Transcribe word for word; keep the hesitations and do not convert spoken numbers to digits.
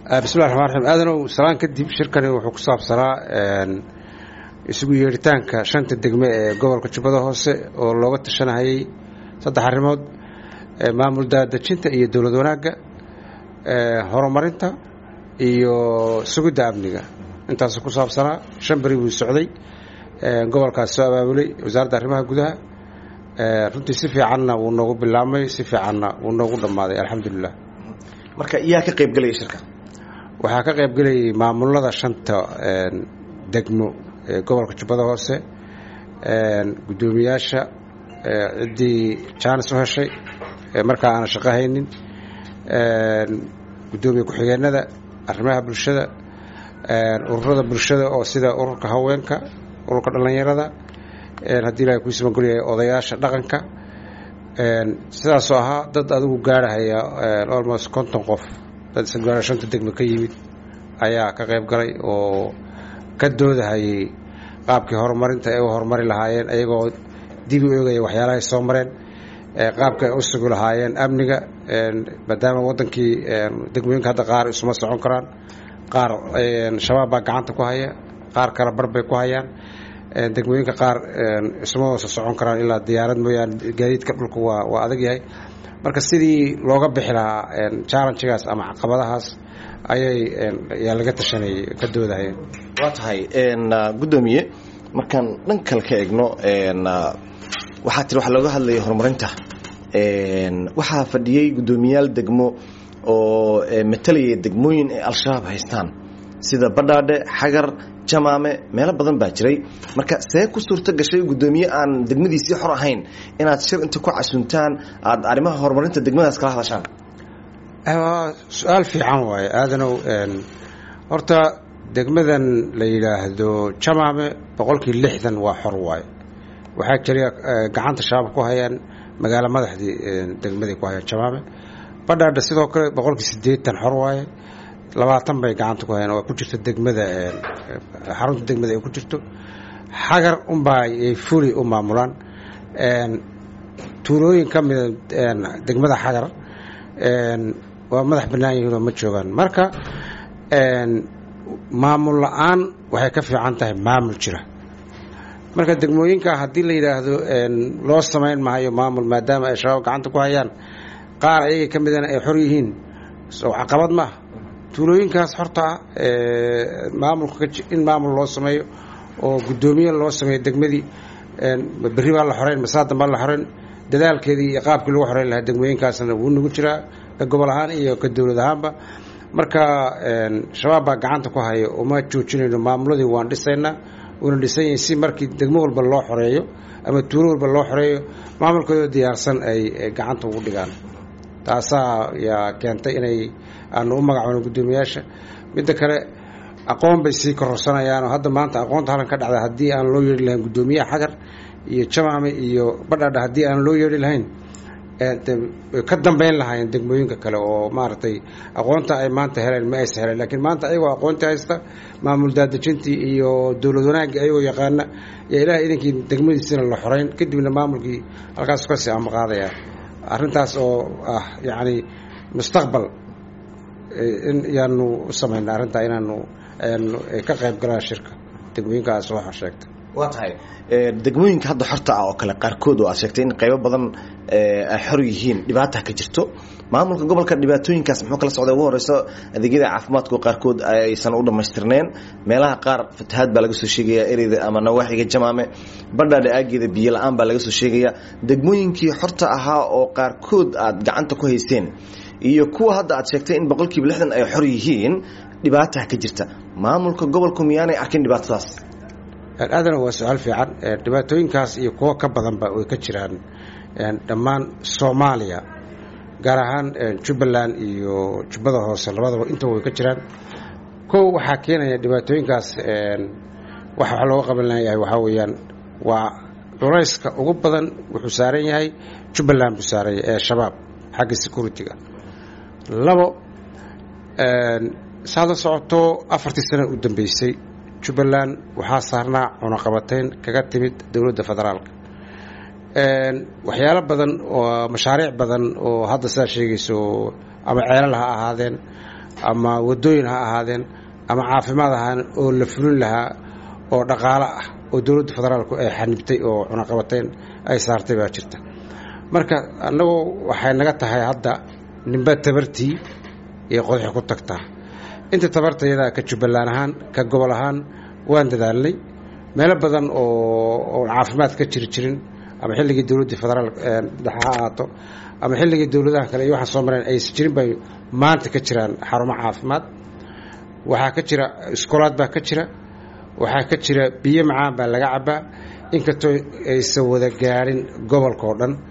bismillahi raxmaani raxiim aadanow salaan kadib shirkani wuxuu ku saabsanaa isugu yeeritaanka shanta degme ee gobolka Jubbada Hoose oo looga tashanayay saddex arrimood maamul daadejinta iyo dawlad wanaagga horumarinta iyo sugidda amniga intaas ku saabsanaa shan bari uu socday gobolkaas soo abaabulay wasaaradda arrimaha gudaha runtii si fiicanna uu noogu bilaabmay si fiicanna uu noogu dhamaaday alxamdulillah. marka iyaa ka qayb galay shirka waxaa ka qayb galay maamulada shanta degmo ee gobolka Jubbada Hoose gudoomiyaasha cidii chance u heshay marka aan shaqahaynin gudoomiye ku-xigeenada arrimaha bulshada ururada bulshada oo sida ururka haweenka ururka dhalinyarada haddii ilaahay ku ismagoliyay odayaasha dhaqanka sidaas oo ahaa dad adigu gaarahaya almost konton qof dad isla gaara shanta degmo ka yimid ayaa ka qayb galay oo ka doodahayay qaabkii horumarinta ay u horumari lahaayeen ayagoo dib u eegaya waxyaalahay soo mareen qaabka ay u sugi lahaayeen amniga maadaama wadankii degmooyinka hadda qaar isuma socon karaan qaar shabaab baa gacanta ku haya qaar kale bar bay ku hayaan degmooyinka qaar isuma wada socon karaan ilaa diyaarad mooyaane gaadiidka dhulka waa waa adag yahay marka sidii looga bixi lahaa challenge-gaas ama caqabadahaas ayay yaa laga tashanayay ka doodahayeen. waa tahay gudoomiye markaan dhan kale ka eegno waxaa tiri waxa looga hadlayay horumarinta waxaa fadhiyey gudoomiyaal degmo oo matalayay degmooyin ay al-shabaab haystaan sida badhaadhe xagar jamaame meelo badan baa jiray marka see ku suurto gashay gudoomiye aan degmadiisii xor ahayn inaad shir inta ku casuntaan aad arrimaha horumarinta degmadaas kala hadashaan? su-aal fiican waaye aadanow horta degmadan la yidhaahdo jamaame boqolkii lixdan waa xor waaye waxaa jira gacanta shabaab ku hayaan magaalo madaxdii degmadii ku hayaan jamaame badhaadhe sidoo kale boqolkii siddeetan xor waaye labaatan bay gacanta ku hayaan oo ku jirta degmada xarunta degmada ay ku jirto xagar unbaa ay fuli u maamulaan tuulooyin ka mida degmada xagar waa madax bannaan yihiin oo ma joogaan marka maamul la-aan waxay ka fiican tahay maamul jira marka degmooyinka haddii la yidhaahdo loo samayn maayo maamul maadaama ay shabaab gacanta ku hayaan qaar ayaga ka midana ay xor yihiin soo caqabad maaha tuulooyinkaas horta maamulka in maamul loo sameeyo oo gudoomiye loo sameeyo degmadii berri baa la xoreyn masaadan baa la xoreyn dadaalkeedii iyo qaabkii lagu xoreyn lahaa degmooyinkaasna wuu nagu jiraa ka gobol ahaan iyo ka dowlad ahaanba marka shabaab baa gacanta ku haya uma joojinayno maamuladii waan dhisaynaa una dhisan yihiin si markii degmo walba loo xoreeyo ama tuulo walba loo xoreeyo maamulkooda diyaarsan ay gacanta ugu dhigaan taasaa yaa keentay inay aanu u magacoono gudoomiyaasha midda kale aqoon bay sii kororsanayaan oo hadda maanta aqoonta halkan ka dhacda haddii aan loo yeedhi lahayn gudoomiyaha xagar iyo jamaame iyo badhaadha haddii aan loo yeedhi lahayn ka dambayn lahaayeen degmooyinka kale oo maaragtay aqoonta ay maanta heleen ma aysa heleen laakiin maanta ayagoo aqoontii haysta maamul daadejintii iyo dowlad wanaaggii ayagoo yaqaana yaa ilaahay idinkii degmadiisina la xoreyn kadibna maamulkii halkaas kasii ama qaadaya arrintaas oo ah yacni mustaqbal in yaanu u samayna arrintaa inaanu ka qayb galaan shirka degmooyinkaas waxaa sheegtay. waa tahay degmooyinka hadda xorta ah oo kale qaarkood oo aad sheegtay in qaybo badan ay xor yihiin dhibaata ka jirto maamulka gobolka dhibaatooyinkaas muxuu kala socday ugu horeyso adeegyada caafimaadka qaarkood aysan u dhamaystirneen meelaha qaar fatahaad baa laga soo sheegayaa ereyda ama nawaaxiga jamaame badhaadhe aageeda biyo la-aan baa laga soo sheegayaa degmooyinkii xorta ahaa oo qaarkood aad gacanta ku haysteen iyo kuwa hadda aad sheegtay in boqolkiiba lixdan ay xor yihiin dhibaata ka jirta maamulka gobolku miyaanay arkin dhibaatadaas? aadana waa su-aal fiican dhibaatooyinkaas iyo kuwo ka badanba way ka jiraan dhammaan soomaaliya gaar ahaan jubbaland iyo jubbada hoose labadaba intaba way ka jiraan kow waxaa keenaya dhibaatooyinkaas waxa wax looga qaban layahay waxaa weeyaan waa culayska ugu badan wuxuu saaran yahay jubbaland buu saaran yahay ee shabaab xagga security-ga labo saad la socoto afartii sano u dambeysay jubbaland waxaa saarnaa cunaqabateyn kaga timid dowladda federaalka waxyaalo badan oo mashaariic badan oo hadda sidaa sheegayso ama ceelal ha ahaadeen ama wadooyin ha ahaadeen ama caafimaad ahaan oo la fulin lahaa oo dhaqaale ah oo dowladda federaalku ay xanibtay oo cunaqabateyn ay saartay baa jirta marka annagu waxay naga tahay hadda ninba tabartii iyo qodax ku tagtaa inta tabartayada ka Jubbaland ahaan ka gobol ahaan waan dadaalnay meelo badan oo oo caafimaad ka jiri jirin ama xilligii dowladda federaal ee dhaxaato ama xilligii dowladaha kale iyo waxa soo mareen ay jirin bay maanta ka jiraan xarumo caafimaad waxa ka jira iskoolaad baa ka jira waxa ka jira biyo macaan baa laga cabaa inkastoo aysan wada gaarin gobolka oo dhan